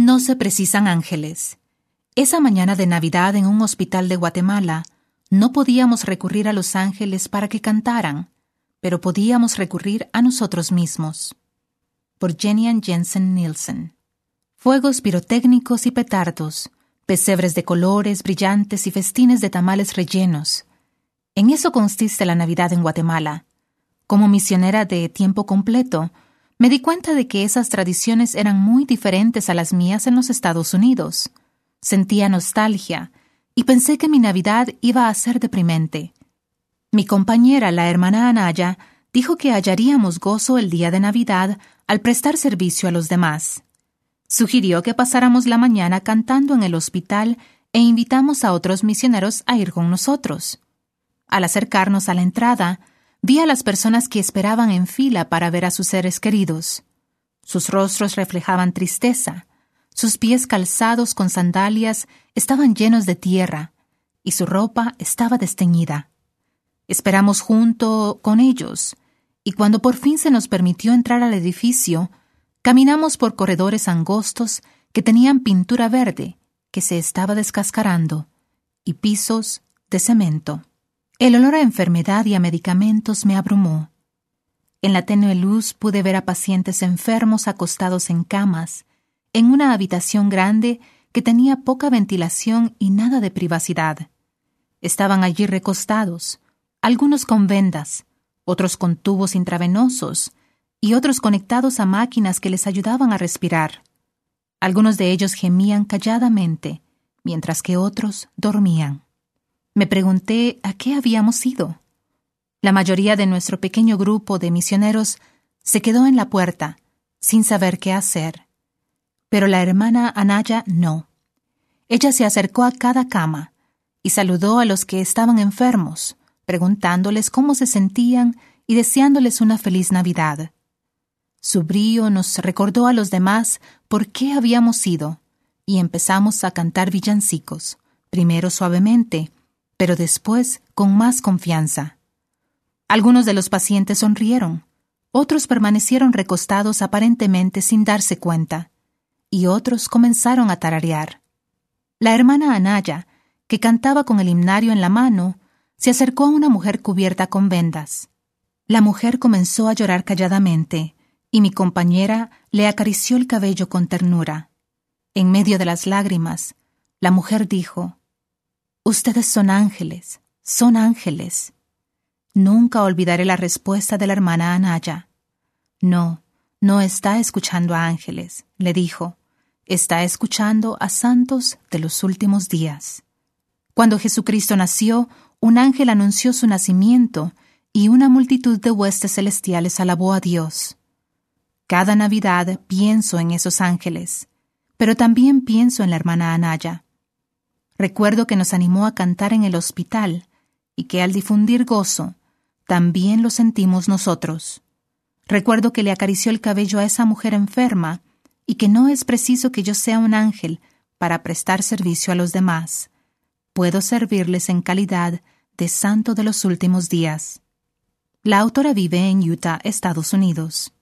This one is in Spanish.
No se precisan ángeles. Esa mañana de Navidad en un hospital de Guatemala, no podíamos recurrir a los ángeles para que cantaran, pero podíamos recurrir a nosotros mismos. Por Jenny Ann Jensen Nielsen. Fuegos pirotécnicos y petardos, pesebres de colores brillantes y festines de tamales rellenos. En eso consiste la Navidad en Guatemala. Como misionera de tiempo completo, me di cuenta de que esas tradiciones eran muy diferentes a las mías en los Estados Unidos. Sentía nostalgia y pensé que mi Navidad iba a ser deprimente. Mi compañera, la hermana Anaya, dijo que hallaríamos gozo el día de Navidad al prestar servicio a los demás. Sugirió que pasáramos la mañana cantando en el hospital e invitamos a otros misioneros a ir con nosotros. Al acercarnos a la entrada, vi a las personas que esperaban en fila para ver a sus seres queridos. Sus rostros reflejaban tristeza, sus pies calzados con sandalias estaban llenos de tierra y su ropa estaba desteñida. Esperamos junto con ellos, y cuando por fin se nos permitió entrar al edificio, caminamos por corredores angostos que tenían pintura verde que se estaba descascarando y pisos de cemento. El olor a enfermedad y a medicamentos me abrumó. En la tenue luz pude ver a pacientes enfermos acostados en camas, en una habitación grande que tenía poca ventilación y nada de privacidad. Estaban allí recostados, algunos con vendas, otros con tubos intravenosos y otros conectados a máquinas que les ayudaban a respirar. Algunos de ellos gemían calladamente, mientras que otros dormían. Me pregunté a qué habíamos ido. La mayoría de nuestro pequeño grupo de misioneros se quedó en la puerta, sin saber qué hacer. Pero la hermana Anaya no. Ella se acercó a cada cama y saludó a los que estaban enfermos, preguntándoles cómo se sentían y deseándoles una feliz Navidad. Su brío nos recordó a los demás por qué habíamos ido, y empezamos a cantar villancicos, primero suavemente, pero después con más confianza. Algunos de los pacientes sonrieron, otros permanecieron recostados aparentemente sin darse cuenta, y otros comenzaron a tararear. La hermana Anaya, que cantaba con el himnario en la mano, se acercó a una mujer cubierta con vendas. La mujer comenzó a llorar calladamente, y mi compañera le acarició el cabello con ternura. En medio de las lágrimas, la mujer dijo: «Ustedes son ángeles, son ángeles». Nunca olvidaré la respuesta de la hermana Anaya. No está escuchando a ángeles, le dijo. Está escuchando a santos de los últimos días. Cuando Jesucristo nació, un ángel anunció su nacimiento y una multitud de huestes celestiales alabó a Dios. Cada Navidad pienso en esos ángeles, pero también pienso en la hermana Anaya. Recuerdo que nos animó a cantar en el hospital y que al difundir gozo, también lo sentimos nosotros. Recuerdo que le acarició el cabello a esa mujer enferma y que no es preciso que yo sea un ángel para prestar servicio a los demás. Puedo servirles en calidad de santo de los últimos días. La autora vive en Utah, Estados Unidos.